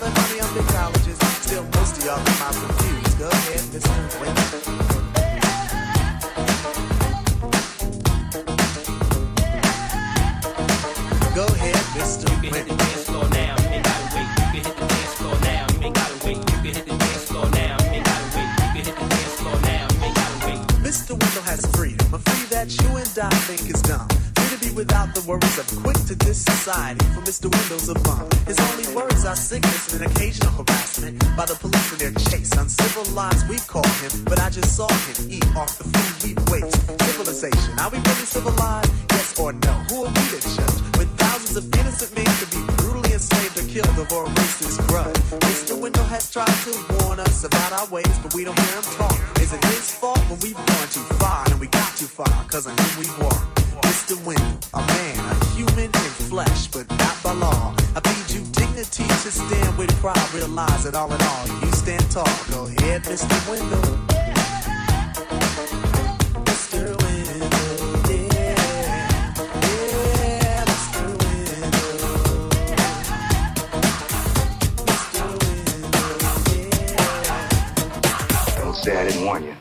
spend money on big colleges. Still, most of y'all come out confused. Go ahead, Mr. Wayne. Go ahead, Mr. You can hit the dance floor now, you ain't gotta wait. You can hit the dance floor now, you ain't gotta wait. You can hit the dance floor now, you ain't gotta wait. You can hit the dance floor now, you ain't gotta wait. Mr. Window has freedom, a free that you and I think is dumb. Free to be without the worries of quick to this society. For Mr. Window's a bum. His only words are sickness and occasional harassment by the police in their chase. Uncivilized we call him, but I just saw him eat off the food we waste. Civilization, are we really civilized? Yes or no? Who are we to judge? When thousands of innocent men could be brutally enslaved or killed over a racist grudge. Mr. Window has tried to warn us about our ways, but we don't hear him talk. Is it his fault when we've gone too far and we got too far? Cause on him we walk. Mr. Window, a man, a human in flesh, but not by law. I feed you dignity to stand with pride. Realize that all in all, you stand tall. Go ahead, Mr. Window. Mr. Window, yeah. Yeah, Mr. Window. Mr. Window, yeah. Don't say I didn't warn you.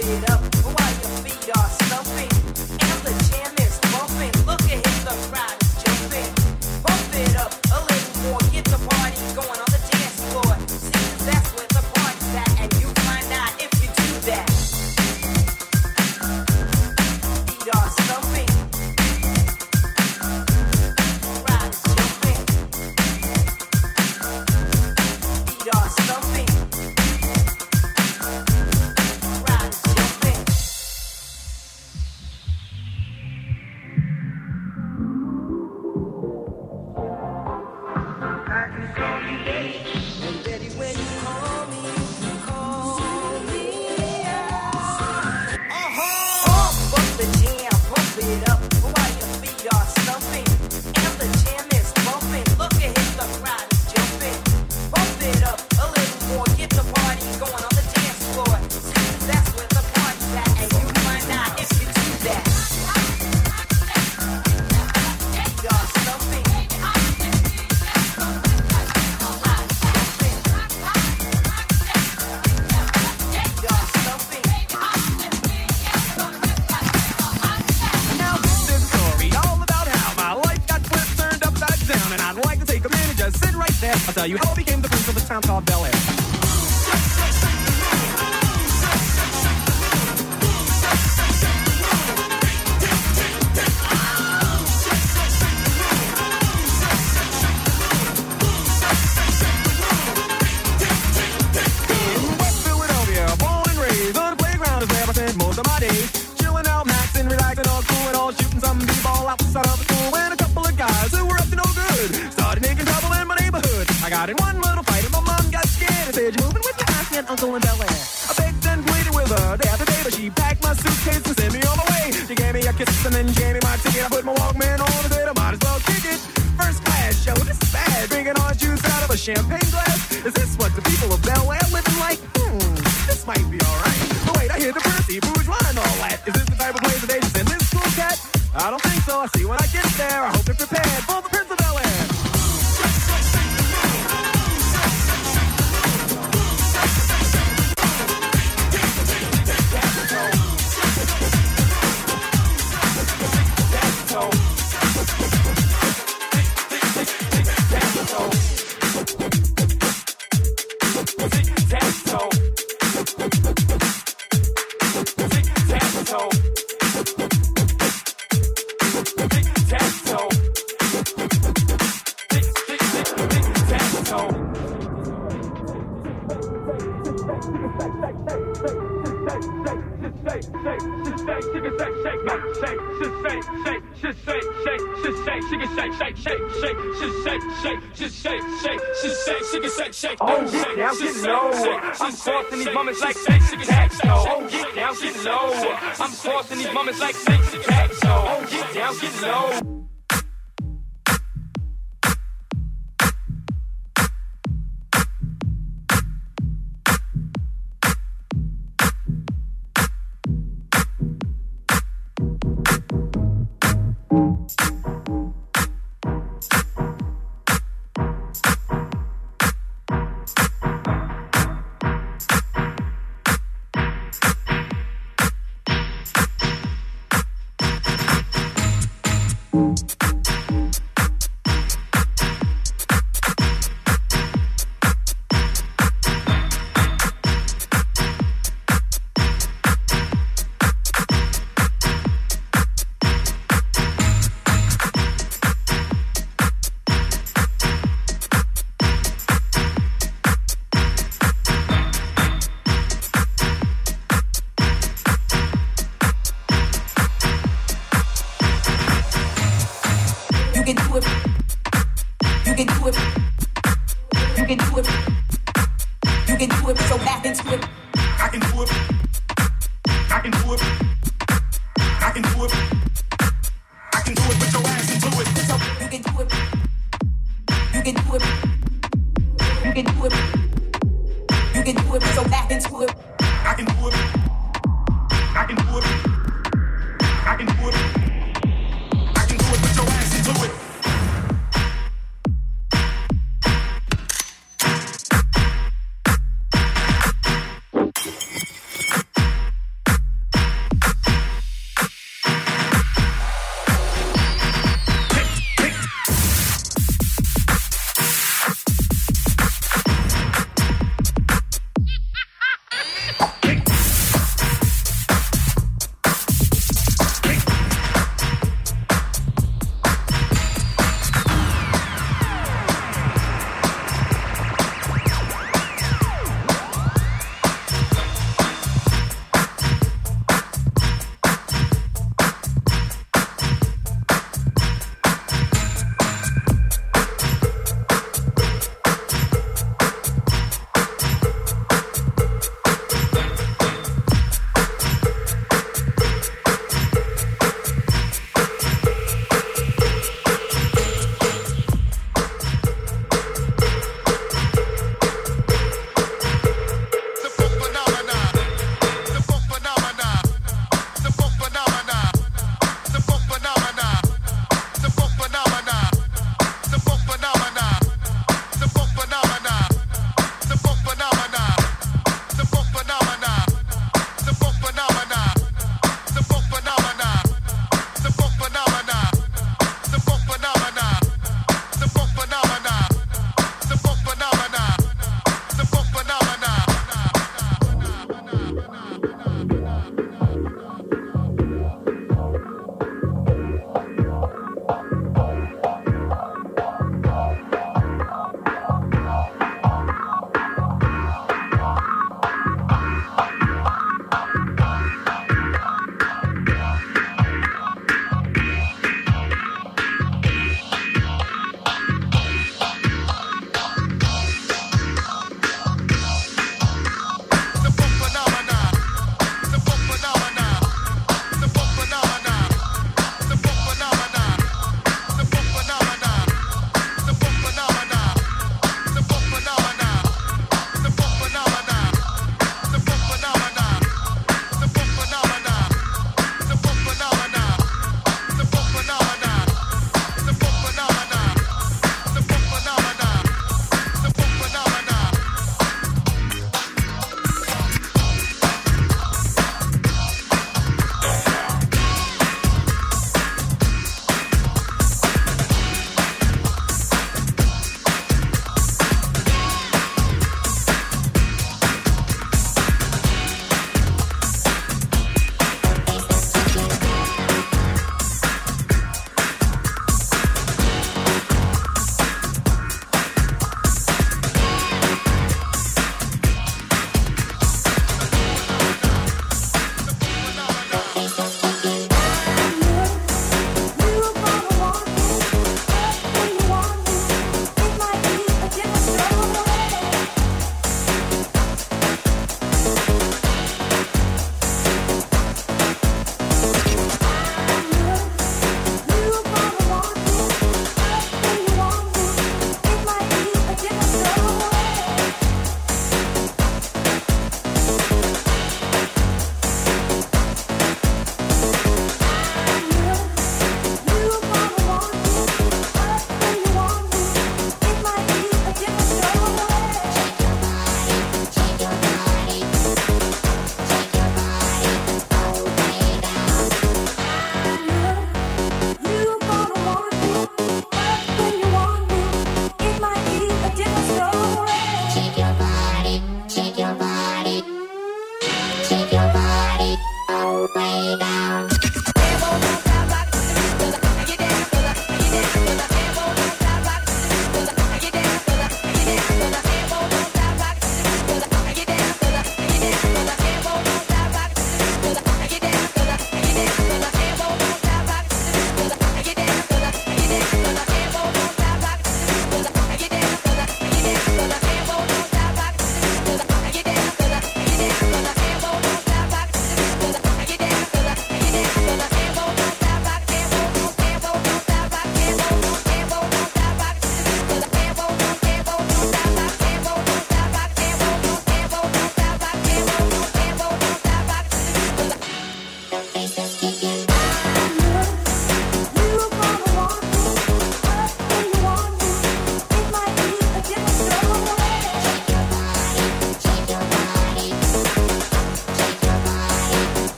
I'll tell you how I became the prince of a town called Bel Air. Got in one little fight and my mom got scared and said, "You're moving with your auntie and uncle in Bel Air." I begged and pleaded with her day after day, but she packed my suitcase and sent me on my way. She gave me a kiss and then gave me my ticket. I put my Walkman on and said I might as well kick it. First class show, this is bad. Drinking orange juice out of a champagne glass. Is this what the people of Bel Air living like? This might be alright. But wait, I hear the Percy, bourgeois and all that. Is this the type of place that they just send this school cat? I don't think so. I see when I get there. I hope they're prepared for the Prince of Bel Air. Oh, get down, get low. I'm crossing these moments like tic-tac-toe. Oh, get down, get low. I'm crossing these moments like tic-tac-toe. Oh, get down, get low.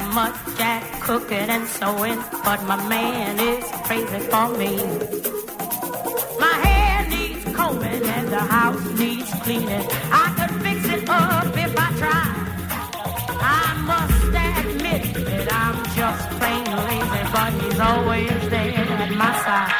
much at cooking and sewing, but my man is crazy for me. My hair needs combing and the house needs cleaning. I could fix it up if I tried. I must admit that I'm just plain lazy, but he's always there at my side.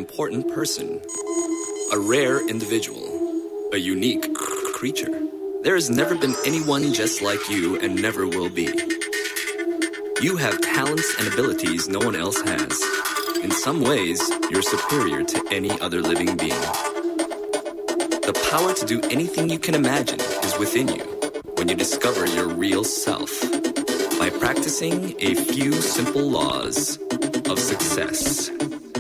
important person, a rare individual, a unique creature. There has never been anyone just like you and never will be. You have talents and abilities no one else has. In some ways, you're superior to any other living being. The power to do anything you can imagine is within you when you discover your real self by practicing a few simple laws of success.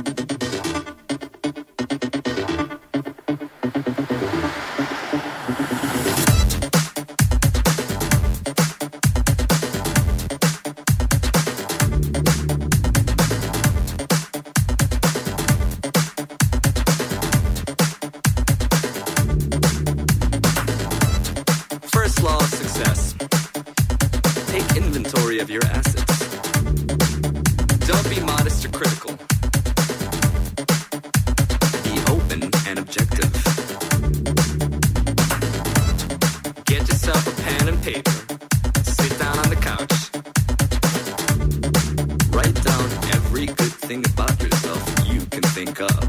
Of your assets. Don't be modest or critical. Be open and objective. Get yourself a pen and paper. Sit down on the couch. Write down every good thing about yourself you can think of.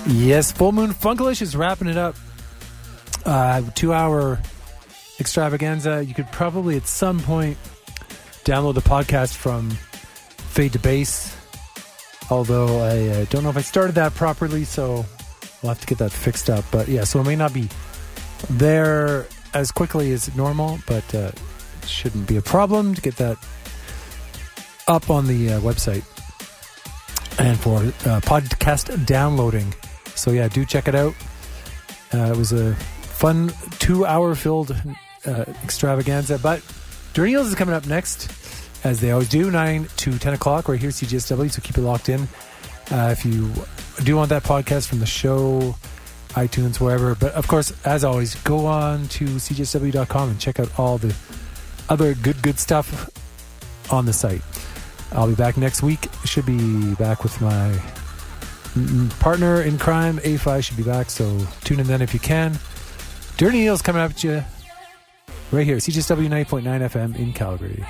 Yes, Full Moon Funkalish is wrapping it up. 2-hour extravaganza. You could probably at some point download the podcast from Fade to Bass, although I don't know if I started that properly, so we'll have to get that fixed up. But yeah, so it may not be there as quickly as normal, but it shouldn't be a problem to get that up on the website and for podcast downloading. So yeah, do check it out. It was a fun 2-hour filled extravaganza. But Dirty Hills is coming up next, as they always do, 9 to 10 o'clock right here at CJSW, so keep it locked in. If you do want that podcast from the show, iTunes, wherever. But of course, as always, go on to cjsw.com and check out all the other good stuff on the site. I'll be back next week. Should be back with my partner in crime, A5 should be back, so tune in then if you can. Dirty Neil's coming up at you right here, CJSW 90.9 FM in Calgary.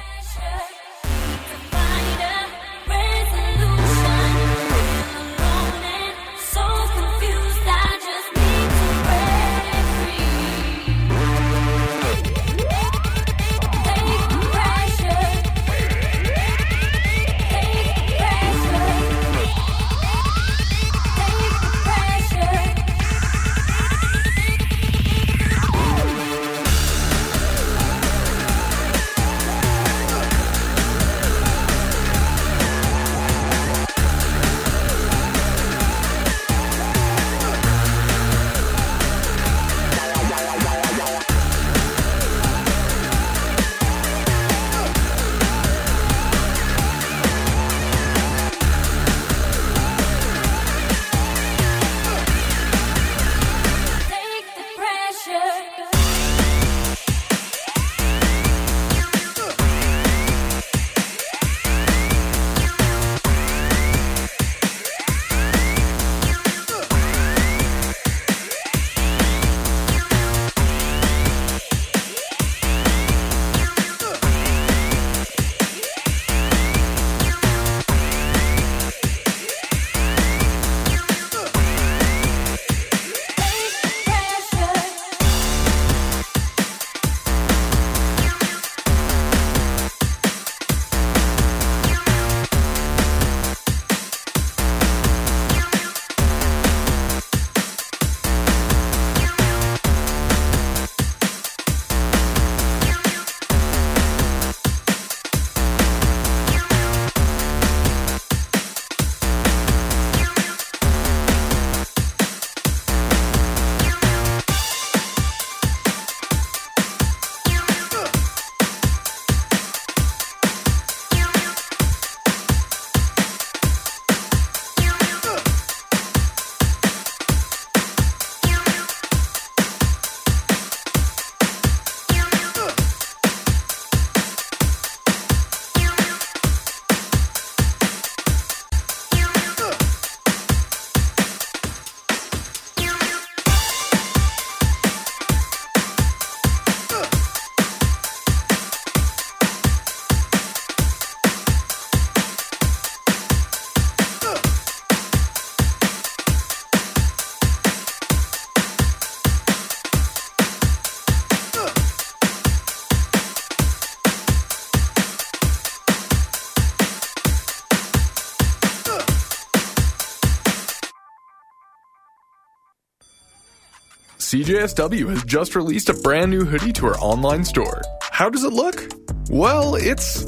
CJSW has just released a brand new hoodie to our online store. How does it look? Well, it's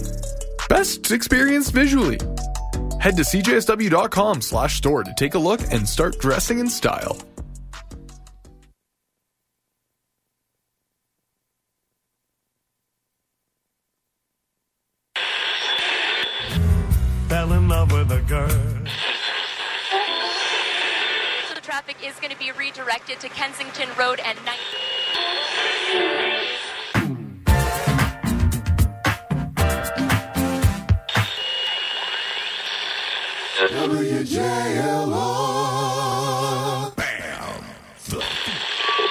best experienced visually. Head to cjsw.com/store to take a look and start dressing in style. Fell in love with a girl. The traffic is going to be redirected to Kensington Road and 9. WJLR. Bam.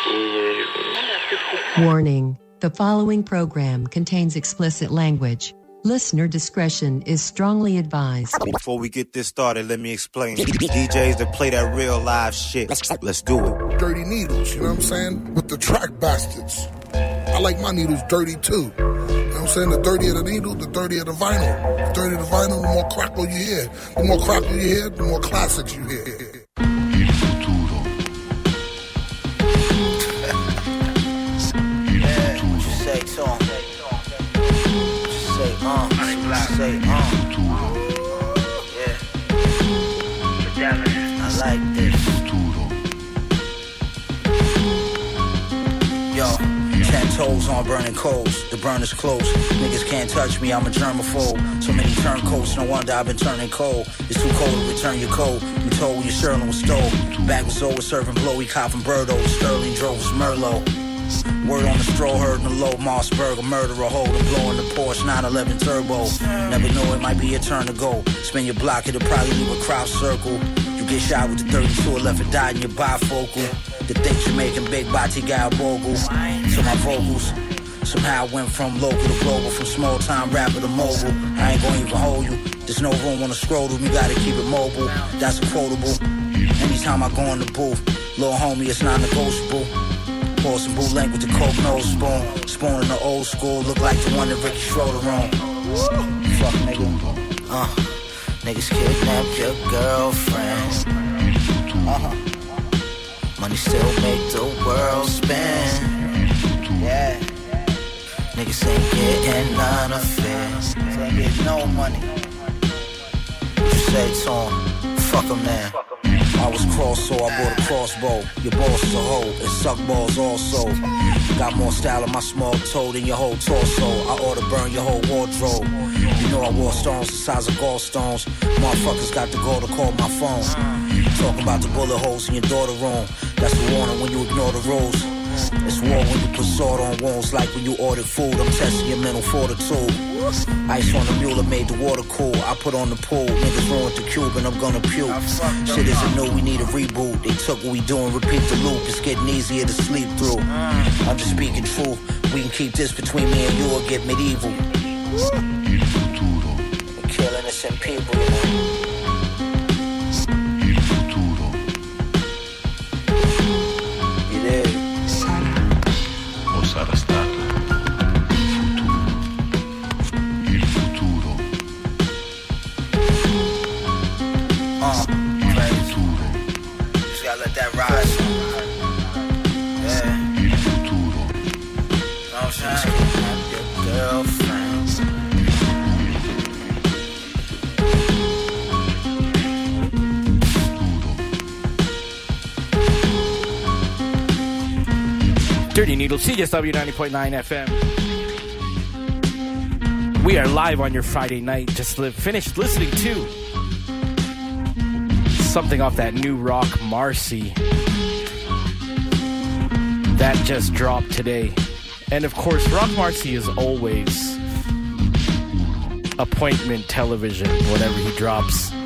Warning. The following program contains explicit language. Listener discretion is strongly advised. Before we get this started, let me explain. DJs that play that real live shit. Let's do it. Dirty needles, you know what I'm saying? With the track bastards. I like my needles dirty too. You know what I'm saying? The dirtier the needle, the dirtier the vinyl. The dirtier the vinyl, the more crackle you hear. The more crackle you hear, the more classics you hear. I like this. Yo, 10 toes on burning coals. The burner's close. Niggas can't touch me, I'm a germaphobe. So many turncoats, no wonder I've been turning cold. It's too cold to return your coat. You told when your Sterling was stole. Back was over serving blowy cop from Birdo. Sterling drove was Merlot. Word on the stroll, heard in the low Mossberg, a murderer hold and blowing the Porsche 911 turbo. Never know, it might be your turn to go. Spin your block, it'll probably leave a crowd circle. You get shot with the 32 or left and died in your bifocal. The things you're making, big body guy bogle. To my vocals, somehow I went from local to global, from small time rapper to mobile. I ain't gonna even hold you. There's no room on the scrotum, you gotta keep it mobile. That's a quotable. Anytime I go in the booth, little homie, it's not negotiable. Pour some bootleg with the coke nose spoon. Spoon in the old school, look like the one that Ricky Schroeder on. Fuck nigga. Niggas kidnapped your girlfriend. Money still make the world spin. Yeah. Niggas ain't getting none of it. Ain't getting no money. What you say to him? Fuck him now. I was cross, so I bought a crossbow. Your boss is a hoe, and suck balls also. Got more style in my small toe than your whole torso. I ought to burn your whole wardrobe. You know I wore stones the size of gallstones. Motherfuckers got to go to call my phone. Talking about the bullet holes in your daughter room. That's the warning when you ignore the rules. It's war when you put salt on wounds, like when you ordered food. I'm testing your mental fortitude. Ice on the mule that made the water cool. I put on the pool, niggas ruined the cube and I'm gonna puke. Shit isn't new, we need a reboot. They took what we do and repeat the loop. It's getting easier to sleep through. I'm just speaking truth. We can keep this between me and you or get medieval. We're killing innocent people, you know. You did. O sarà stato il futuro. Crazy. Just gotta let that rise. Yeah. Il futuro. No shine. Your girlfriend. Dirty Needle, CJSW 90.9 FM. We are live on your Friday night. Just finished listening to something off that new Rock Marcy that just dropped today. And of course, Rock Marcy is always appointment television whenever he drops